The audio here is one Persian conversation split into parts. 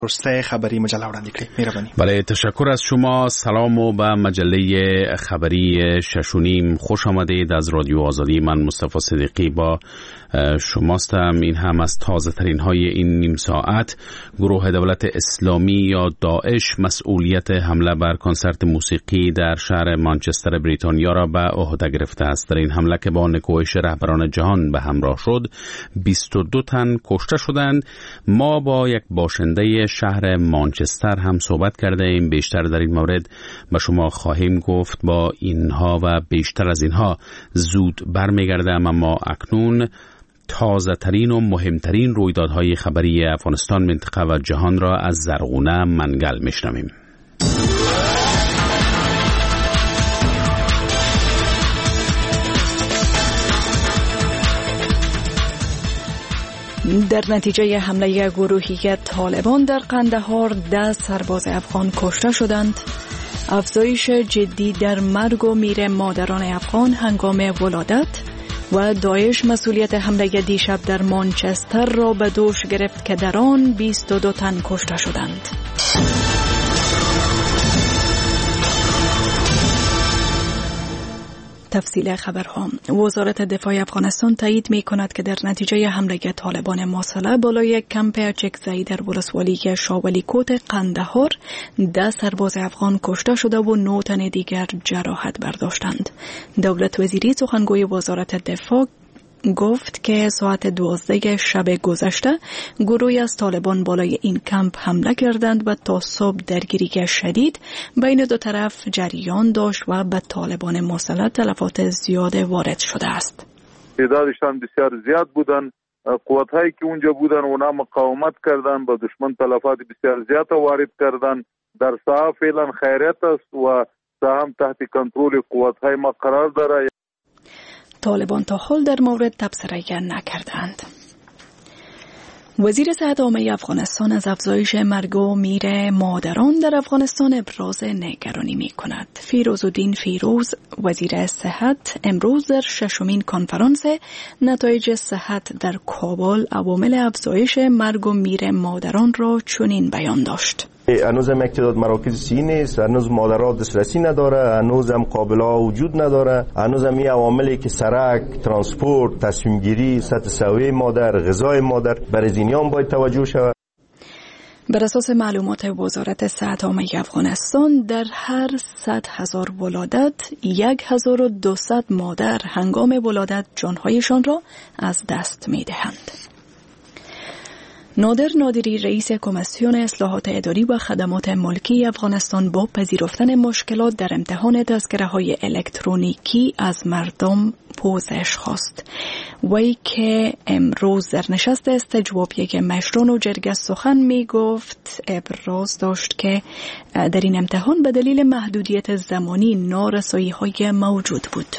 پرسه خبری مجله وړاندې کړئ. مهرباني. بله، تشکر از شما. سلام و به مجله خبری 6:30 خوش آمدید. از رادیو آزادی من مصطفی صدیقی با شماستم. این هم از تازه ترین های این نیم ساعت. گروه دولت اسلامی یا داعش مسئولیت حمله بر کنسرت موسیقی در شهر مانچستر بریتانیا را به عهده گرفته است. در این حمله که با نکوهش رهبران جهان به همراه شد 22 تن کشته شدند. ما با یک باشنده شهر مانچستر هم صحبت کرده ایم. بیشتر در این مورد به شما خواهیم گفت. با اینها و بیشتر از اینها زود برمیگردم، اما اکنون تازه ترین و مهمترین رویدادهای خبری افغانستان، منطقه و جهان را از زرغونه منگل میشنویم. در نتیجه حمله گروهی طالبان در قندهار 10 سرباز افغان کشته شدند. افزایش جدی در مرگ و میر مادران افغان هنگام ولادت و داعش مسئولیت حمله دیشب در مانچستر را به دوش گرفت که در آن 22 تن کشته شدند. تفصیل خبرها. وزارت دفاع افغانستان تایید می کند که در نتیجه حمله طالبان ماسله بالای یک کمپ چکزایی در ولسوالی شاولی کوت قندهار 10 سرباز افغان کشته شده و 9 تن دیگر جراحت برداشتند. دولت وزیری سخنگوی وزارت دفاع گفت که ساعت 12 شب گذشته گروهی از طالبان بالای این کمپ حمله کردند و تا صبح درگیری شدید بین دو طرف جریان داشت و به طالبان مسلح تلفات زیاد وارد شده است. تعدادشان بسیار زیاد بودند. قوت‌هایی که اونجا بودند اونا مقاومت کردند، به دشمن تلفات بسیار زیاد وارد کردند. در ساحه فعلا خیریت است و ساحه هم تحت کنترل قوت‌های ما قرار دارد. طالبان تا حال در مورد تبصره نکردند. وزیر صحت عامه افغانستان از افزایش مرگ و میر مادران در افغانستان ابراز نگرانی می کند. فیروزالدین فیروز وزیر صحت امروز در 6مین کنفرانس نتایج صحت در کابل عوامل افزایش مرگ و میر مادران را چنین بیان داشت: هنوز هم تعداد مراکز صحی نیست، هنوز مادرها دسترسی نداره، هنوز هم قابل‌ها وجود نداره، هنوز هم این عواملی که سرک، ترانسپورت، تصمیم گیری، سطح سویه مادر، غذای مادر برای اینها باید توجه شود. بر اساس معلومات وزارت صحت عامه افغانستان در هر 100,000 ولادت 1200 مادر هنگام ولادت جانهایشان را از دست می‌دهند. نادر نادری رئیس کمیسیون اصلاحات اداری و خدمات ملکی افغانستان با پذیرفتن مشکلات در امتحان تذکره‌های الکترونیکی از مردم پوزش خواست. وی که امروز در نشست استجوابی مشرون و جرگه سخن می گفت ابراز داشت که در این امتحان به دلیل محدودیت زمانی نارسایی‌های موجود بود.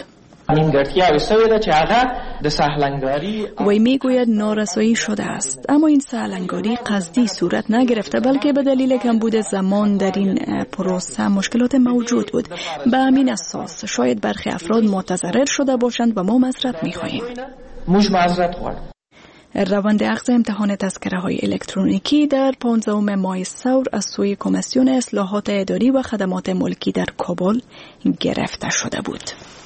وی میگوید نارسایی شده است، اما این سهلنگاری قصدی صورت نگرفته بلکه به دلیل کمبود زمان در این پروسه مشکلات موجود بود. به همین اساس شاید برخی افراد متضرر شده باشند و ما معذرت میخواهیم. روند اخذ امتحان تذکره‌های الکترونیکی در 15 ماه ثور از سوی کمیسیون اصلاحات اداری و خدمات ملکی در کابل گرفته شده بود.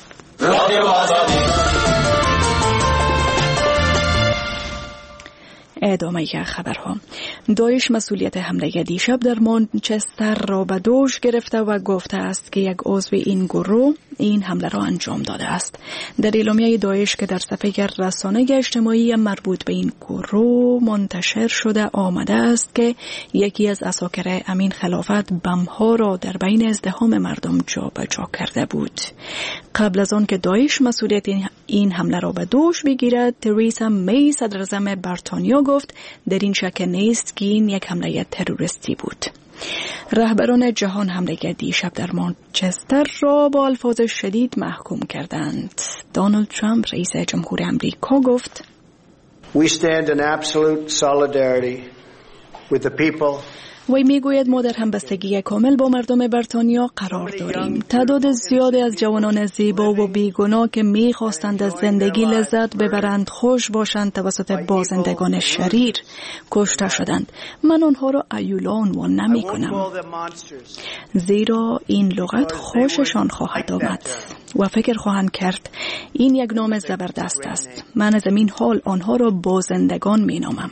ادامه خبرها. داعش مسئولیت حمله دیشب در مانچستر را به دوش گرفته و گفته است که یک عضو این گروه این حمله را انجام داده است. در اعلامیه داعش که در صفحه رسانه اجتماعی مربوط به این گروه منتشر شده آمده است که یکی از اساکر امین خلافت بم‌ها را در بین ازدحام مردم جابجا کرده بود. قبل از آن که داعش مسئولیت این حمله را به دوش بگیرد، تریسا می صدراعظم بریتانیا گفت در این شک نیست که این یک حمله تروریستی بود. رهبران جهان حمله دیشب در مانچستر را با الفاظ شدید محکوم کردند. دونالد ترامپ رئیس جمهور امریکا گفت: We stand in absolute solidarity with the people. وی میگوید ما در همبستگی کامل با مردم بریتانیا قرار داریم. تعداد زیادی از جوانان زیبا و بیگناه که میخواستند از زندگی لذت ببرند، خوش باشند، توسط بازندگان شریر کشته شدند. من آنها را ایولا عنوان نمی کنم، زیرا این لغت خوششان خواهد آمد و فکر خواهند کرد این یک نام زبردست است. من از این حال آنها را بازندگان می نامم.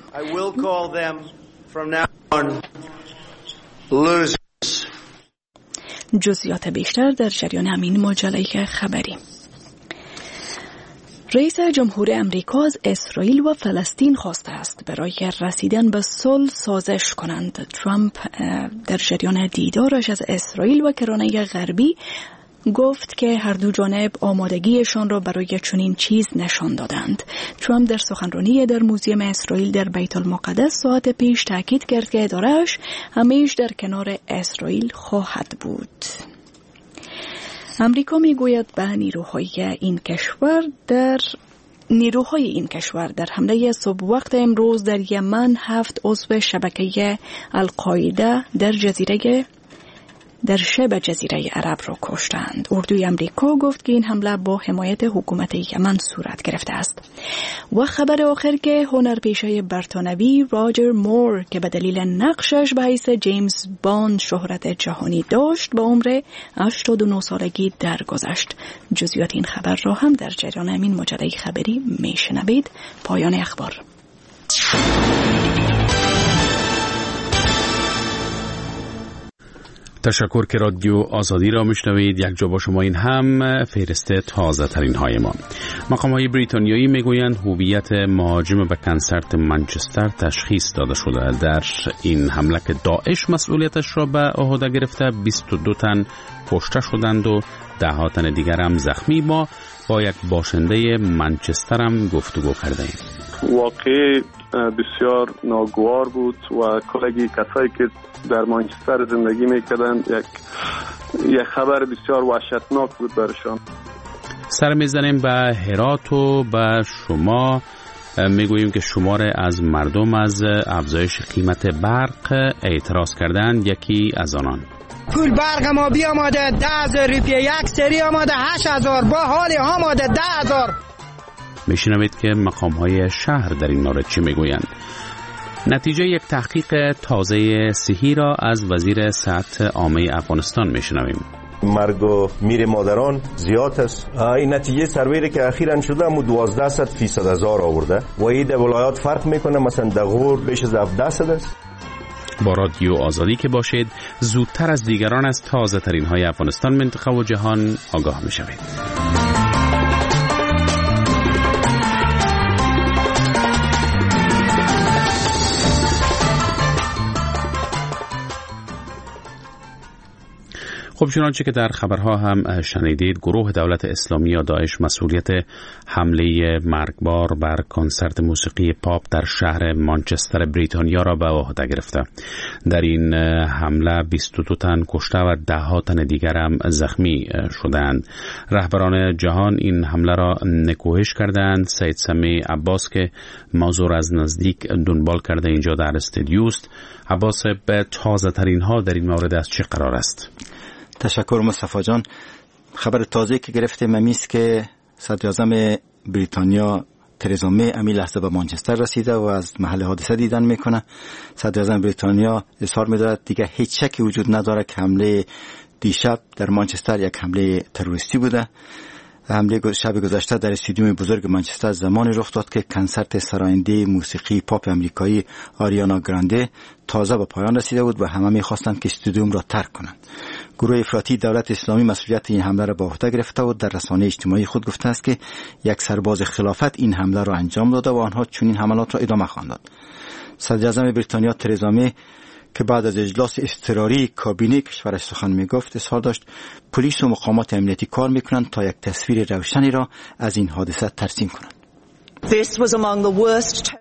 جزئیات بیشتر در جریان همین مجله خبری. رئیس جمهور امریکا از اسرائیل و فلسطین خواسته است برای رسیدن به صلح سازش کنند. ترامپ در جریان دیدارش از اسرائیل و کرانه غربی گفت که هر دو جانب آمادگیشان را برای چنین چیز نشان دادند. ترامپ در سخنرانی در موزیم اسرائیل در بیت المقدس ساعت پیش تاکید کرد که اداره‌اش همیشه در کنار اسرائیل خواهد بود. امریکا میگوید به نیروهای این کشور در حمله صبح وقت امروز در یمن 7 عضو شبکه القاعده در شبه جزیره عرب را کشتند. اردوی امریکا گفت که این حمله با حمایت حکومت یمن صورت گرفته است. و خبر آخر که هنرپیشه بریتانوی راجر مور که به دلیل نقشش به حیث جیمز باند شهرت جهانی داشت به عمر 89 سالگی درگذشت. جزئیات این خبر را هم در جریان همین مجله خبری میشنوید. پایان اخبار. تشکر که رادیو آزادی را میشنوید. یک جا با شما این هم فهرست تازه ترین های ما. مقام های بریتانیایی میگویند هویت مهاجم به کنسرت منچستر تشخیص داده شده. در این حمله که داعش مسئولیتش را به عهده گرفته 22 تن کشته شدند و 10 تن دیگر هم زخمی. با یک باشنده منچستر هم گفتگو کرده ایم. واقعی بسیار ناگوار بود و کلگی کسایی که در منچستر زندگی میکردند یک خبر بسیار وحشتناک بود برشان. سر میزنیم به هرات و به شما میگوییم که شماره از مردم از افزایش قیمت برق اعتراض کردند. یکی از آنان: پول برق ما بیاماده 10,000 روپیه، یک سری آماده 8,000، با حالی آماده 10,000. میشنوید که مقام‌های شهر در این مورد چی میگویند. نتیجه یک تحقیق تازه صحی را از وزیر صحت عامه افغانستان میشنویم. مرگ و میر مادران زیاد است. این نتیجه سرویری که اخیراً شده مو 12% آورده و این در ولایات فرق میکنه. مثلا در غور بیش از 17% است. با رادیو آزادی که باشید زودتر از دیگران از تازه ترین های افغانستان، منطقه و جهان آگاه میشوید. خب چنانچه که در خبرها هم شنیدید، گروه دولت اسلامی یا داعش مسئولیت حمله مرگبار بر کنسرت موسیقی پاپ در شهر مانچستر بریتانیا را به عهده گرفته. در این حمله 22 تن کشته و 10 تن دیگر هم زخمی شدند. رهبران جهان این حمله را نکوهش کردند. سید سمی عباس که موضوع از نزدیک دنبال کرده اینجا در استودیو است. عباس، به تازه ترین ها در این مورد از چه قرار است؟ تشکر مصطفی جان. خبر تازه که گرفتیم امیست که صدر اعظم بریتانیا ترزا می امی لحظه به مانچستر رسیده و از محل حادثه دیدن میکنه. صدر اعظم بریتانیا اظهار می‌دارد دیگه هیچ شکی وجود نداره که حمله دیشب در مانچستر یک حمله تروریستی بوده. حمله شب گذشته در استادیوم بزرگ مانچستر زمانی رخ داد که کنسرت سراینده موسیقی پاپ آمریکایی آریانا گرانده تازه به پایان رسیده بود و همه می‌خواستند که استادیوم را ترک کنند. گروه افراطی دولت اسلامی مسئولیت این حمله را به عهده گرفته و در رسانه اجتماعی خود گفته است که یک سرباز خلافت این حمله را انجام داده و آنها چنین حملات را ادامه خواهند داد. صدر اعظم بریتانیا ترزا می که بعد از اجلاس اضطراری کابینه کشورش سخن میگفت اظهار داشت پلیس و مقامات امنیتی کار میکنند تا یک تصویر روشنی را از این حادثه ترسیم کنند. This was among the worst.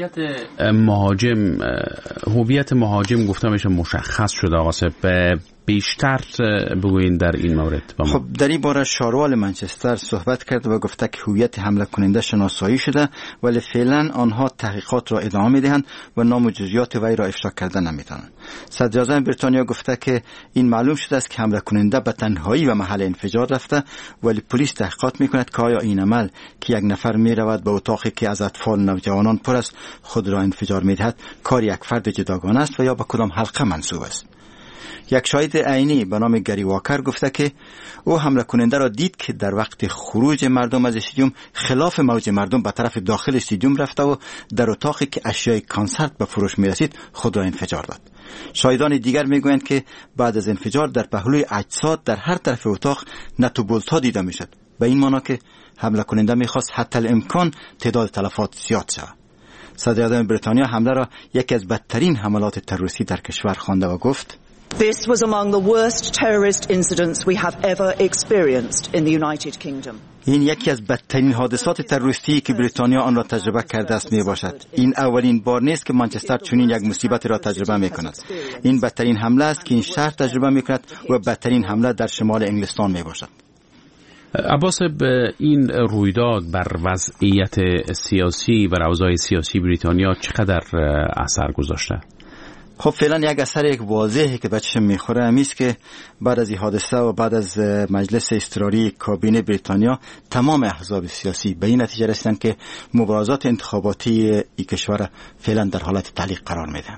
هویت مهاجم گفته میشه مشخص شده. آقا به بیشتر بگوین در این مورد؟ خب در این باره شاروال منچستر صحبت کرد و گفته که هویت حمله کننده شناسایی شده، ولی فعلا آنها تحقیقات را ادامه میدهند و نام و جزئیات وی را افشا کردن نمیتوانند. صدر اعظم بریتانیا گفته که این معلوم شده است که حمله کننده به تنهایی و محل انفجار رفته، ولی پلیس تحقیقات میکند که آیا این عمل که یک نفر میرود به اتاقی که از اطفال نوجوانان پر است خود را انفجار میدهد کار یک فرد جداگانه است و یا به کدام حلقه منسوب است. یک شاهد عینی به نام گری واکر گفته که او حمله کننده را دید که در وقت خروج مردم از استادیوم خلاف موج مردم به طرف داخل استادیوم رفته و در اتاقی که اشیای کنسرت به فروش میرسید خود را انفجار داد. شاهدان دیگر میگویند که بعد از انفجار در پهلوی اجساد در هر طرف اتاق نت و بولت‌ها دیده میشد، به این معنی که حمله کننده میخواست حتی الامکان تعداد تلفات زیاد شود. صدر اعظم بریتانیا حمله را یکی از بدترین حملات تروریستی در کشور خوانده و گفت This was among the worst terrorist incidents we have ever experienced in the United Kingdom. این یکی از بدترین حادثات تروریستی که بریتانیا آن را تجربه کرده است می باشد. این اولین بار نیست که منچستر چنین یک مصیبت را تجربه می کند. این بدترین حمله است که این شهر تجربه می کند و بدترین حمله در شمال انگلستان می باشد. عباس، این رویداد بر وضعیت سیاسی و اوضاع سیاسی بریتانیا چقدر اثر گذاشته؟ خب فعلا یک اثر یک واضحی که به چشم میخوره همیست که بعد از این حادثه و بعد از مجلس اضطراری کابینه بریتانیا تمام احزاب سیاسی به این نتیجه رسیدند که مبارزات انتخاباتی این کشور فعلا در حالت تعلیق قرار میدن.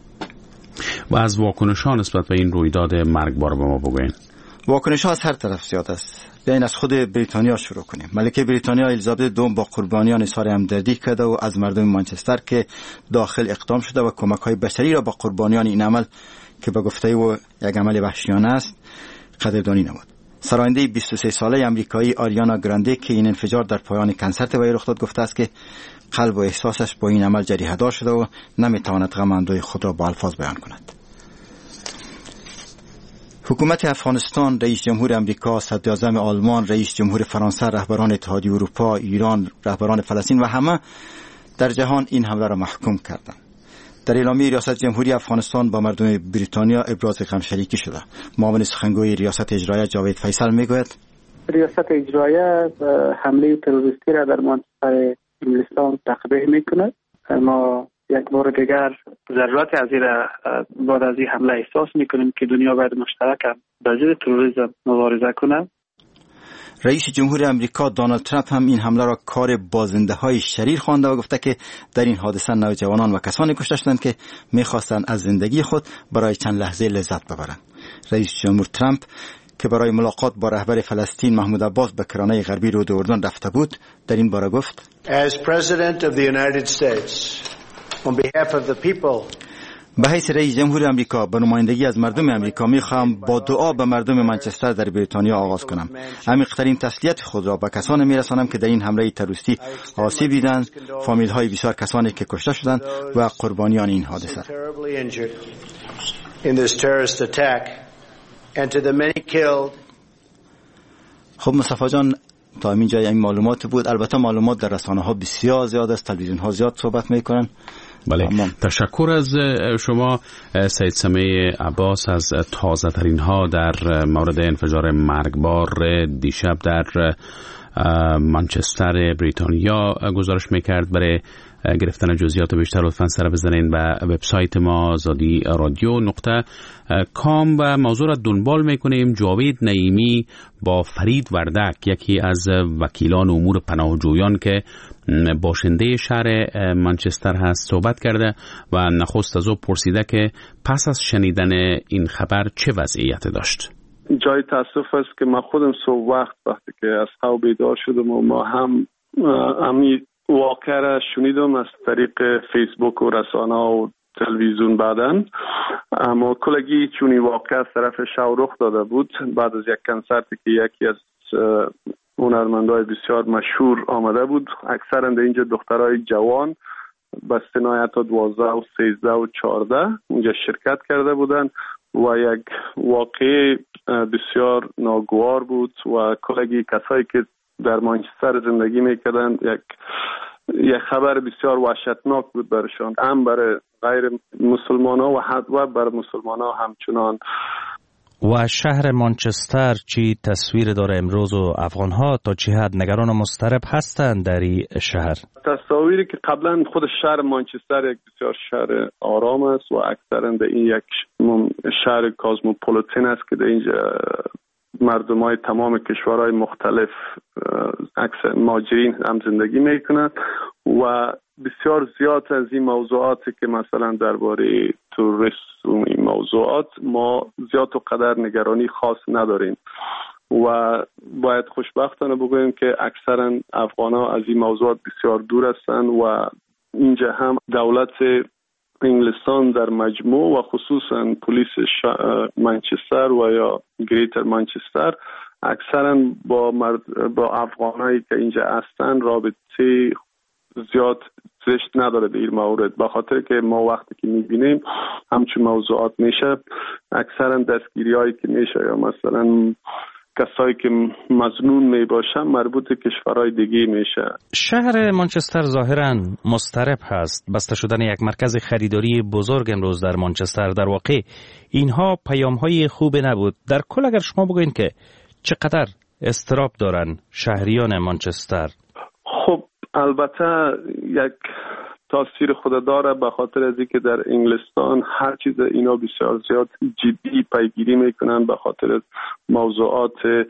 و از واکنش‌ها نسبت به این رویداد مرگبار به ما بگوین. واکنش‌ها از هر طرف زیاد است. بیاین از خود بریتانیا شروع کنیم. ملکه بریتانیا الیزابت دوم با قربانیان اظهار همدردی کرده و از مردم منچستر که داخل اقدام شده و کمک‌های بشری را با قربانیان این عمل که به گفته او یک عمل وحشیانه است قدردانی نمود. سراینده 23 ساله آمریکایی آریانا گرانده که این انفجار در پایان کنسرت وی رخ داد گفته است که قلب و احساسش با این عمل جریحه‌دار شده و نمی‌تواند غم اندوه خود را با الفاظ بیان کند. حکومت افغانستان، رئیس جمهور امریکا، صدر اعظم آلمان، رئیس جمهور فرانسه، رهبران اتحادیه اروپا، ایران، رهبران فلسطین و همه در جهان این حمله را محکوم کردند. در اعلامیه ریاست جمهوری افغانستان با مردم بریتانیا ابراز غمشریکی شده. معاون سخنگوی ریاست اجرایه جاوید فیصل میگوید ریاست اجرایه حمله تروریستی را در منطقه انگلستان تقبیح میکند. ما یک بار دیگر ضرورت از این بعد از این حمله احساس میکنیم که دنیا باید مشترکاً با ضد تروریسم مبارزه کنه. رئیس جمهور امریکا دونالد ترامپ هم این حمله را کار بازنده های شریر خوانده و گفته که در این حادثه نوجوانان و کسانی کشته شدند که میخواستند از زندگی خود برای چند لحظه لذت ببرند. رئیس جمهور ترامپ که برای ملاقات با رهبر فلسطین محمود عباس به کرانه غربی رود اردن رفته بود در این باره گفت As President of the United States on behalf of the people به حیث رئیس جمهور امریکا به نمایندگی از مردم امریکا میخواهم با دعا به مردم منچستر در بریتانیا آغاز کنم. عمیق‌ترین تسلیت خود را به کسانی میرسانم که در این حمله تروریستی آسیب دیدند، فامیل های بسیار کسانی که کشته شدند و قربانیان این حادثه. خب مصطفی جان، تا اینجا این معلومات بود. البته معلومات در رسانه ها بسیار زیاد است، تلویزیون ها زیاد صحبت میکنن. بله، تشکر از شما سید سمیع عباس از تازه ترین ها در مورد انفجار مرگبار دیشب در منچستر بریتانیا گزارش میکرد. برای گرفتن جزئیات بیشتر لطفاً سر بزنین به وبسایت ما آزادی رادیو .com و موضوع را دنبال میکنیم. جاوید نعیمی با فرید وردک، یکی از وکیلان امور پناهجویان که باشنده شهر منچستر هست، صحبت کرده و نخست از او پرسیده که پس از شنیدن این خبر چه وضعیتی داشت. جای تاسف است که من خودم صبح وقتی که از خواب بیدار شدم و ما هم امی واقعه را شنیدم از طریق فیسبوک و رسانه و تلویزیون بعدن، اما کلگی چونی واقعه از طرف شو رخ داده بود بعد از یک کنسرتی که یکی از هنرمندای بسیار مشهور آمده بود. اکثرا در اینجا دخترای جوان با سنای حتی 12 و 13 و 14 اونجا شرکت کرده بودن و یک واقعه بسیار ناگوار بود و کلگی کسایی که در منچستر زندگی میکردن یک خبر بسیار وحشتناک بود برشان، هم برای غیر مسلمان ها و برای مسلمان ها همچنان. و شهر مانچستر چی تصویر داره امروز و افغان‌ها تا چه حد نگران و مضطرب هستند در این شهر؟ تصاویری که قبلا خود شهر مانچستر یک بسیار شهر آرام است و اکثرا در این یک شهر کازموپولیتن است که در اینجا مردمای تمام کشورهای مختلف اکثر مهاجرین هم زندگی میکنند و بسیار زیاد از این موضوعاتی که مثلا درباره توریست و این موضوعات ما زیاد و قدر نگرانی خاص نداریم و باید خوشبختانه بگوییم که اکثرا افغان‌ها از این موضوعات بسیار دور هستند و اینجا هم دولت انگلستان در مجموع و خصوصا پلیس منچستر و یا گریتر منچستر اکثرا با افغانایی که اینجا هستند رابطه زیاد زشت نداره در این مورد، به خاطر که ما وقتی که میبینیم همچون موضوعات میشه اکثرا دستگیری هایی که میشه یا مثلا کسایی که مظنون میباشن مربوط کشورهای دیگه میشه. شهر مانچستر ظاهراً مضطرب هست. بسته شدن یک مرکز خریداری بزرگ امروز در مانچستر در واقع اینها پیام‌های خوب نبود. در کل اگر شما بگوین که چقدر اضطراب دارن شهریان مانچستر؟ خب البته یک تاثیر خود داره به خاطر از اینکه در انگلستان هر چیز اینا بسیار زیاد جدی پیگیری میکنن به خاطر موضوعات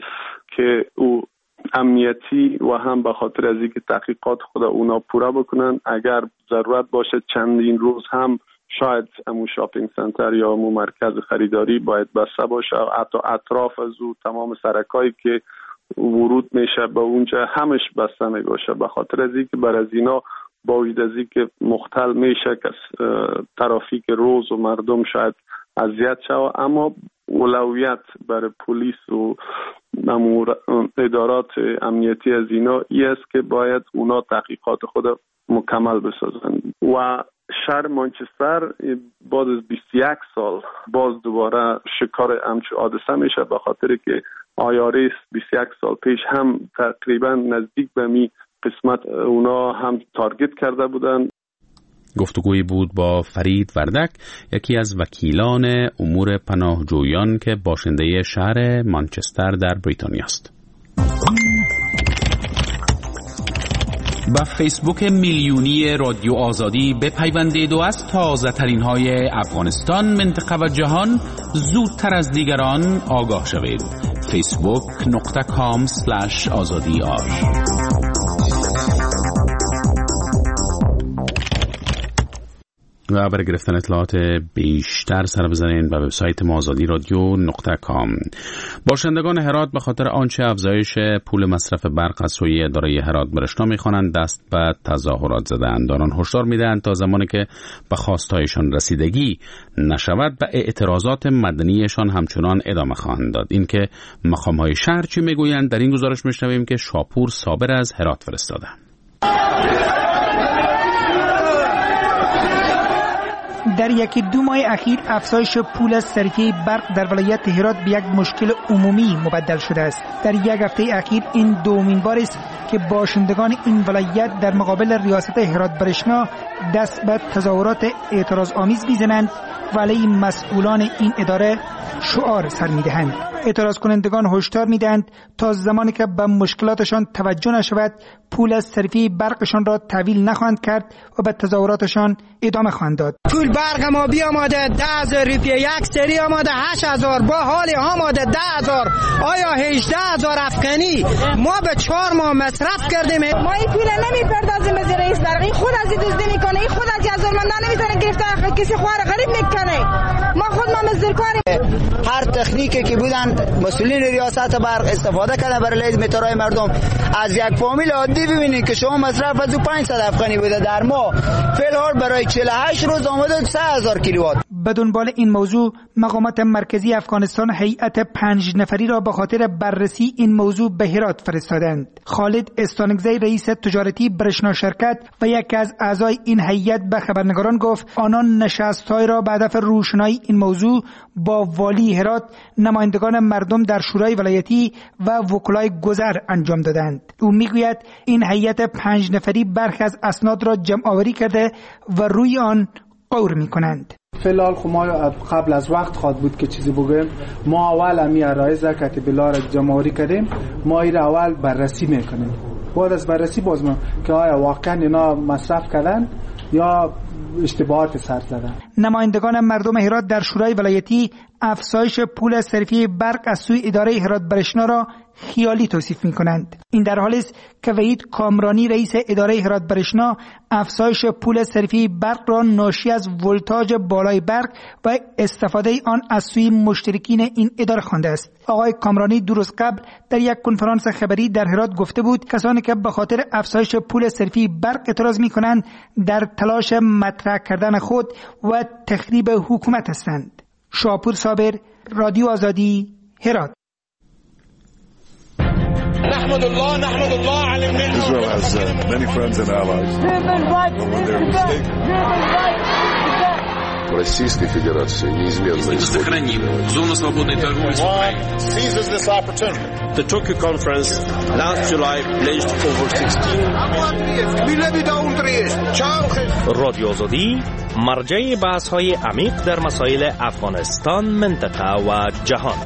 که او امنیتی و هم به خاطر از اینکه تحقیقات خود اونا پورا بکنن. اگر ضرورت باشه چندین روز هم شاید امو شاپینگ سنتر یا امو مرکز خریداری باید بسته باشه، حتی اطراف از او تمام سرکایی که ورود میشه به اونجا همش بسته میباشه به خاطر از اینکه بر از اینا با وجود از اینکه مختل میشه که ترافیک روز و مردم شاید اذیت شود، اما اولویت برای پلیس و ادارات امنیتی از اینا ای است که باید اونا تحقیقات خود مکمل بسازن و شهر مانچستر بعد از 21 سال باز دوباره شکار همچون حادثه میشه به خاطر که آیاریس 21 سال پیش هم تقریبا نزدیک به می قسمت اونا هم تارگت کرده بودن. گفتگویی بود با فرید وردک، یکی از وکیلان امور پناهجویان که باشنده شهر مانچستر در بریتانیا است. با فیسبوک میلیونی رادیو آزادی بپیوندید و از تازه ترین های افغانستان، منطقه و جهان زودتر از دیگران آگاه شوید. facebook.com/azadiar. و برای گرفتن اطلاعات بیشتر سر بزنید به وبسایت ما azadiradyo.com. باشندگان هرات به خاطر آنچه افزایش پول مصرف برق از سوی اداره هرات برشنا می‌خوانند دست به تظاهرات زدند. آنان هشدار می‌دهند تا زمانی که به خواستهایشان رسیدگی نشود به اعتراضات مدنیشان همچنان ادامه خواهند داد. این که مقام‌های شهر چی می‌گویند در این گزارش می‌شنویم که شاپور صابر از هرات فرستاده. در یکی دو ماه اخیر افزایش پول صرفه برق در ولایت هرات به یک مشکل عمومی مبدل شده است. در یک هفته اخیر این دومین بار است که باشندگان این ولایت در مقابل ریاست هرات برشنا دست به تظاهرات اعتراض آمیز می‌زنند و علیه مسئولان این اداره شعار سر می‌دهند. اعتراض کنندگان هشدار می‌دهند تا زمانی که به مشکلاتشان توجه نشود پول صرفه برقشان را تحویل نخواهند کرد و به تظاهراتشان ادامه خواهند داد. پول برق ما بیاماده 10,000 روپیه، یک سری آماده 8,000 با حال آماده 10,000. آیا 18,000 افغانی ما به 4 ماه مصرف کردیم؟ ما این پول نمیپردازیم از رئیس برقی، خود از این دزدی میکنه، این خود از ازرمندان نمیتونه گرفته کسی خوار غریب میکنه. ما خود ما مزدورکاریم. هر تکنیکی که بودن مسئولین ریاست برق استفاده کردن برای مترهای مردم. از یک فامیل عادی ببینید که شما مصرف از 500 افغانی بوده در ماه، فی الحال برای 48 روز آمده 3,000 کیلووات. به دنبال این موضوع مقامات مرکزی افغانستان هیئت 5 نفری را به خاطر بررسی این موضوع به هرات فرستادند. خالد استانگزی رئیس تجارتی برشنا شرکت و یکی از اعضای این هیئت به خبرنگاران گفت آنان نشست‌های را به هدف روشنایی این موضوع با والی هرات، نمایندگان مردم در شورای ولایتی و وکلای گذر انجام دادند. او میگوید این هیئت 5 نفری برخی از اسناد را جمع آوری کرده و روی آن غور می‌کنند. فعلا خب ما قبل از وقت خواد بود که چیزی بگویم. ما اول امی عرایض که بلار جمهوری کردیم ما این اول بررسی میکنیم. بعد از بررسی باز ما که آیا واقعا اینا مصرف کردن یا اشتباهات سر زدن. نمایندگان مردم هرات در شورای ولایتی افزایش پول صرفی برق از سوی اداره هرات برشنا را خیالی توصیف می‌کنند. این در حالی است که وحید کامرانی رئیس اداره هرات برشنا افزایش پول صرفی برق را ناشی از ولتاژ بالای برق و استفاده آن از سوی مشترکین این اداره خوانده است. آقای کامرانی دو روز قبل در یک کنفرانس خبری در هرات گفته بود کسانی که به خاطر افزایش پول صرفی برق اعتراض می‌کنند در تلاش مطرح کردن خود و تخریب حکومت هستند. شاپور صابر، رادیو آزادی، هرات. نحمد الله على المنة. Israel has many friends and allies. В Российской Федерации неизменно сохраним зону свободной торговли с Украиной. Seizes this opportunity. The Tokyo conference last July pledged over 16 رادیو آزادی مرجع بحث‌های عمیق در مسائل افغانستان، منطقه و جهان.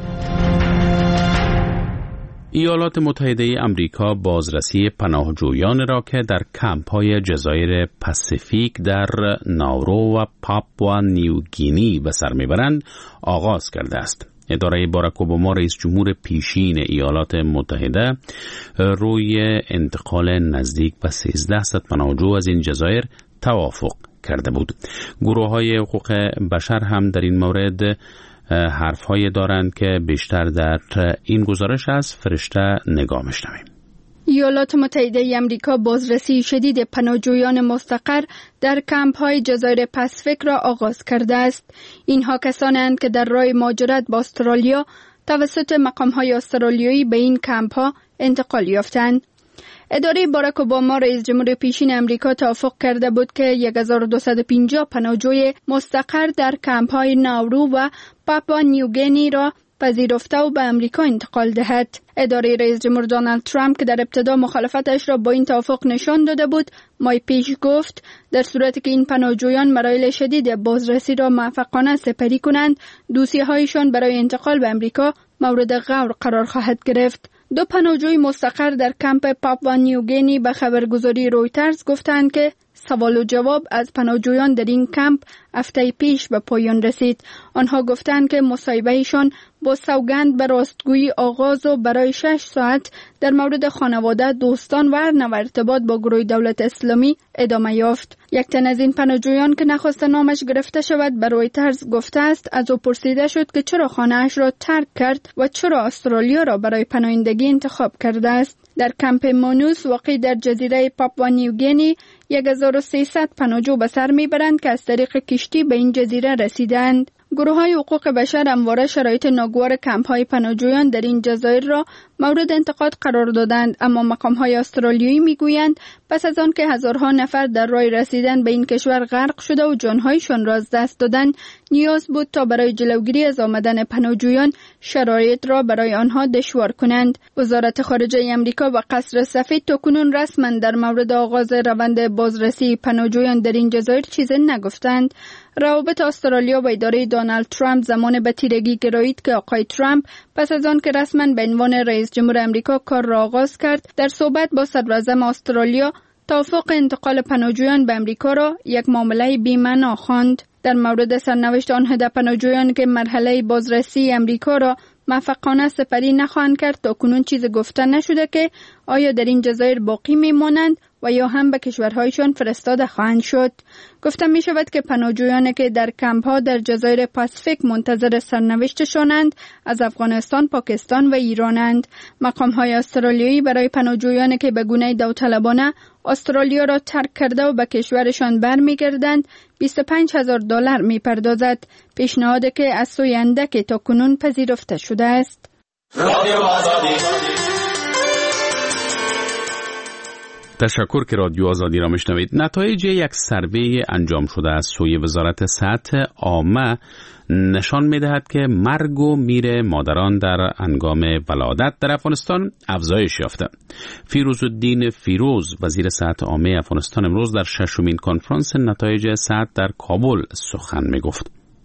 ایالات متحده امریکا بازرسی پناهجویان را که در کمپ‌های جزایر پاسیفیک در ناورو و پاپوا نیوگینی به سر میبرند آغاز کرده است. اداره باراک اوباما رئیس جمهور پیشین ایالات متحده روی انتقال نزدیک به 1300 پناهجو از این جزایر توافق کرده بود. گروه‌های حقوق بشر هم در این مورد حرف‌هایی دارند که بیشتر در این گزارش از فرشته نگاه می‌شنویم. ایالات متحده آمریکا بازرسی شدید پناهجویان مستقر در کمپ‌های جزایر پاسیفیک را آغاز کرده است. اینها کسانند که در راه مهاجرت با استرالیا توسط مقام‌های استرالیایی به این کمپ‌ها انتقال یافتند. اداره باراک اوباما رئیس جمهور پیشین امریکا توافق کرده بود که 1250 پناهجوی مستقر در کمپ‌های ناورو و پاپوا نیوگینی را پذیرفته و به امریکا انتقال دهد. اداره رئیس جمهور دونالد ترامپ که در ابتدا مخالفتش را با این توافق نشان داده بود، ماه پیش گفت در صورتی که این پناهجویان مراحل شدید بازرسی را موفقانه سپری کنند، دوسیه‌هایشان برای انتقال به امریکا مورد غور قرار خواهد گرفت. دو پناهجوی مستقر در کمپ پاپوا نیوگینی به خبرگزاری رویترز گفتند که سوال و جواب از پناهجویان در این کمپ هفته پیش به پایان رسید. آنها گفتند که مصاحبهشان با سوگند به راستگویی آغاز و برای 6 ساعت در مورد خانواده، دوستان و نوع ارتباط با گروه دولت اسلامی ادامه یافت. یک تن از این پناهجویان که نخواست نامش گرفته شود به رویترز گفته است از او پرسیده شد که چرا خانه‌اش را ترک کرد و چرا استرالیا را برای پناهندگی انتخاب کرده است. در کمپ مونوس واقع در جزیره پاپوا نیوگینی 1300 پناهجو به سر میبرند که از طریق کشتی به این جزیره رسیدند. گروه‌های حقوق بشر همواره شرایط ناگوار کمپ‌های پناهجویان در این جزایر را مورد انتقاد قرار دادند، اما مقام‌های استرالیایی میگویند پس از آن که هزارها نفر در راه رسیدن به این کشور غرق شده و جان‌هایشان را از دست دادند، نیاز بود تا برای جلوگیری از آمدن پناهجویان شرایط را برای آنها دشوار کنند. وزارت خارجه آمریکا و قصر سفید تاکنون رسما در مورد آغاز روند بازرسی پناهجویان در این جزایر چیزی نگفتند. روابط استرالیا و اداره دونالد ترامپ زمان به تیرگی گرایید که آقای ترامپ پس از آن که رسما به عنوان رئیس جمهور آمریکا کار را آغاز کرد، در صحبت با صدراعظم استرالیا توافق انتقال پناهجویان به آمریکا را یک معامله بی‌معنا خواند. در مورد سرنوشت آن هده پناهجویان که مرحله بازرسی آمریکا را موفقانه سپری نخواهند کرد تاکنون چیز گفته نشده که آیا در این جزایر باقی میمانند و یا هم به کشورهایشان فرستاده خواهند شد. گفته می شود که پناهجویانی که در کمپ ها در جزایر پاسیفیک منتظر سرنوشتشانند از افغانستان، پاکستان و ایرانند. مقام های استرالیایی برای پناهجویانی که به گونه داوطلبانه استرالیا را ترک کرده و به کشورشان برمیگردند $25,000 میپردازد، پیشنهادی که از سوی اندک تاکنون پذیرفته شده است. تشکر که رادیو آزادی را میشنوید. نتایج یک سروی انجام شده از سوی وزارت صحت عامه نشان میدهد که مرگ و میر مادران در هنگام ولادت در افغانستان افزایش یافته. فیروزالدین فیروز وزیر صحت عامه افغانستان امروز در 6مین کنفرانس نتایج صحت در کابل سخن میگفت.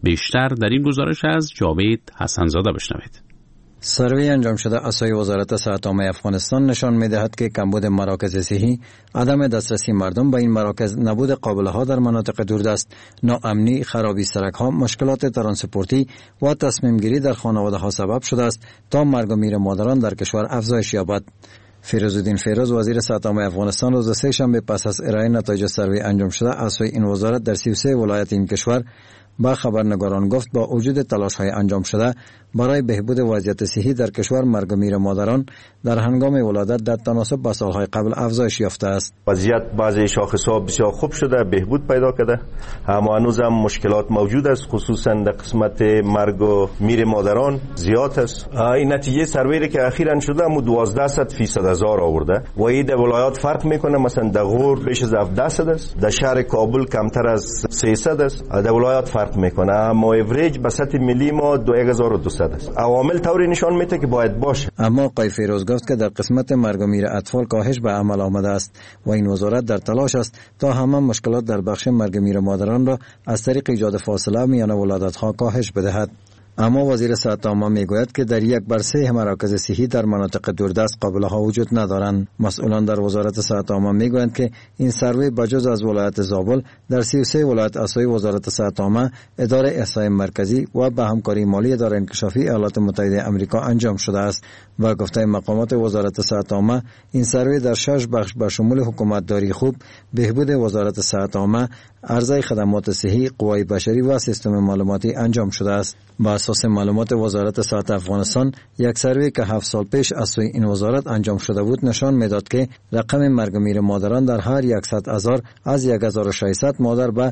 بیشتر در این گزارش از جاوید حسنزاده بشنوید. سروی انجام شده اسای وزارت صحت عامه افغانستان نشان می‌دهد که کمبود مراکز صحی، عدم دسترسی مردم به این مراکز، نبود قابله‌ها در مناطق دوردست، ناامنی، خرابی سرک‌ها، مشکلات ترانسپورتی و تصمیم گیری در خانواده‌ها سبب شده است تا مرگ و میر مادران در کشور افزایش یابد. فیروزالدین فیروز وزیر صحت عامه افغانستان روز سه‌شنبه پس از ارائه نتایج سروی انجام شده اسای این وزارت در 33 ولایت این کشور با خبرنگاران گفت با وجود تلاش‌های انجام شده برای بهبود وضعیت صحی در کشور، مرگ و میر مادران در هنگام ولادت در تناسب با سالهای قبل افزایش یافته است. وضعیت بعضی شاخص‌ها بسیار خوب شده، بهبود پیدا کرده، اما هنوز هم مشکلات موجود است، خصوصا در قسمت مرگ و میر مادران زیاد است. این نتیجه سروی که اخیراً شده مو 12% هزار آورده و این در ولایات فرق میکنه. مثلا در غور بیش از 17% است، در شهر کابل کمتر از 300 است، در ولایات فرق میکنه، اما اوریج به سطح ملی ما 2200 است. عوامل طوری نشان میده که باید باشه. اما آقای فیروز گفت که در قسمت مرگ و میر اطفال کاهش به عمل آمده است و این وزارت در تلاش است تا همه مشکلات در بخش مرگ و میر مادران را از طریق ایجاد فاصله میان ولادت‌ها کاهش بدهد. اما وزیر صحت عامه میگوید که در 1/3 مراکز صحی در مناطق دوردست قابله‌ها وجود ندارند. مسئولان در وزارت صحت عامه میگویند که این سروی بجز از ولایت زابل در 33 ولایت اسای وزارت صحت عامه، اداره احصای مرکزی و به همکاری مالی اداره انکشافی ایالات متحده آمریکا انجام شده است و گفته مقامات وزارت صحت عامه این سروی در 6 بخش به شمول حکومت داری خوب، بهبود وزارت صحت عامه، عرضه خدمات صحی، قوای بشری و سیستم معلوماتی انجام شده است. با اساس معلومات وزارت صحت افغانستان، یک سروی که 7 سال پیش از سوی این وزارت انجام شده بود نشان میداد که رقم مرگ و میر مادران در هر 100,000 از 1600 مادر به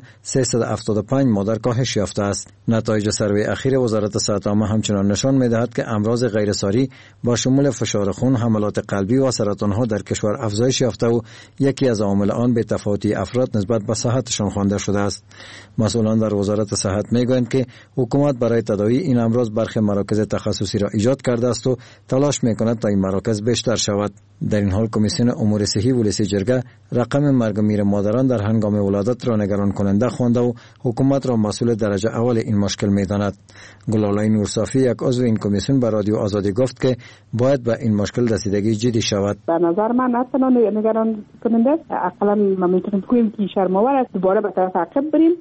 375 مادر کاهش یافته است. نتایج سروی اخیر وزارت صحت عامه همچنان نشان میدهد که امراض غیرساری با شمول فشار خون، حملات قلبی و سرطان ها در کشور افزایش یافته و یکی از عوامل آن بی تفاوتی افراد نسبت به صحتشان خوانده شده است. مسئولان در وزارت صحت میگویند که حکومت برای تداوی این امراض برخی مراکز تخصصی را ایجاد کرده است و تلاش میکند تا این مراکز بیشتر شود. در این حال کمیسیون امور صحی ولسی جرگه رقم مرگ و میر مادران در هنگام ولادت را نگران کننده خوانده و حکومت را مسئول درجه اول این مشکل میداند. گلالای نورصافی، یک عضو این کمیسیون، به رادیو آزادی گفت که باید به این مشکل رسیدگی جدی شود. به نظر من نه تنها نگران کننده است، اقلا ما میتونیم بگوییم که شرم‌آور است. دوباره به طرف عقب بریم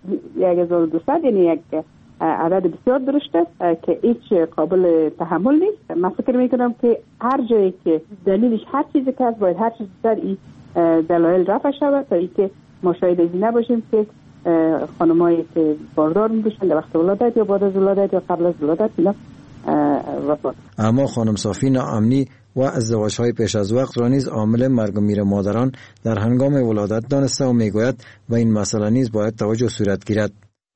1200 یعنی یک عدد بسیار درشت است که هیچ قابل تحمل نیست. من فکر میکنم که هر جایی که دلیلش هر چیزی که هست باید هر چیزی در این دلایل رفع شود تا اینکه ما شاهد از نباشیم که خانمایی که باردار میشن در وقت ولادت یا بعد از ولادت یا قبل از ولادت اینا وفات. اما خانم صافی ناامنی و ازدواج‌های پیش از وقت را نیز عامل مرگ و میر مادران در هنگام ولادت دانسته و میگوید و این مسئله نیز باید توجه صورت گیرد.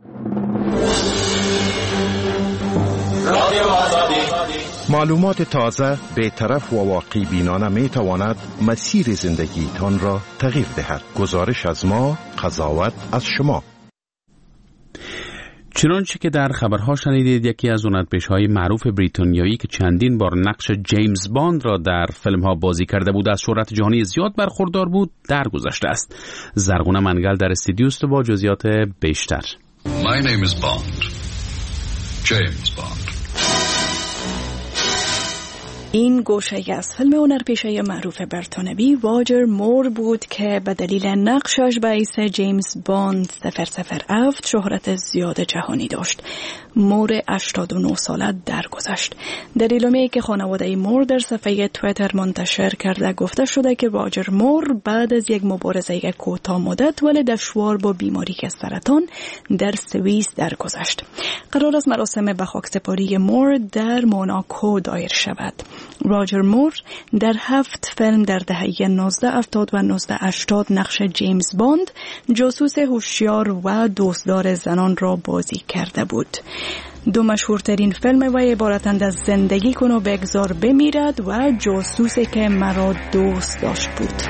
معلومات تازه، بی‌طرف و واقعی بینانه می تواند مسیر زندگی تان را تغییر دهد. گزارش از ما، قضاوت از شما. چنانچه که در خبرها شنیدید، یکی از هنرپیشه‌های معروف بریتانیایی که چندین بار نقش جیمز باند را در فیلم‌ها بازی کرده بود، از شهرت جهانی زیاد برخوردار بود، درگذشته است. زرغونه منگل در استودیو است با جزئیات بیشتر. My name is Bond. James Bond. این گوشه از فیلم هنرپیشه معروف بریتانیایی راجر مور بود که به دلیل نقشش به اسم جیمز باند 007 شهرت زیاد جهانی داشت. مور 89 ساله درگذشت. در اعلامیه‌ای که خانواده مور در صفحه توییتر منتشر کرده گفته شده که راجر مور بعد از یک مبارزه کوتاه مدت ولی دشوار با بیماری سرطان در سوئیس درگذشت. قرار است مراسم به خاکسپاری مور در موناکو دایر شود. راجر مور در 7 فیلم در دهه 1970 و 1980 نقش جیمز باند، جاسوس هوشیار و دوستدار زنان را بازی کرده بود. دو مشهورترین فیلم وی عبارتند از زندگی کن و بگذار بمیرد و جاسوسی که مرا دوست داشت بود.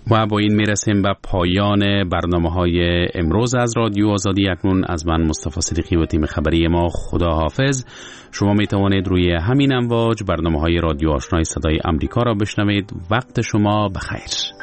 و با این میرسیم به پایان برنامه‌های امروز از رادیو آزادی. اکنون از من مصطفی صدیقی و تیم خبری ما خدا حافظ. شما می توانید روی همین امواج برنامه‌های رادیو آشنای صدای آمریکا را بشنوید. وقت شما بخیر.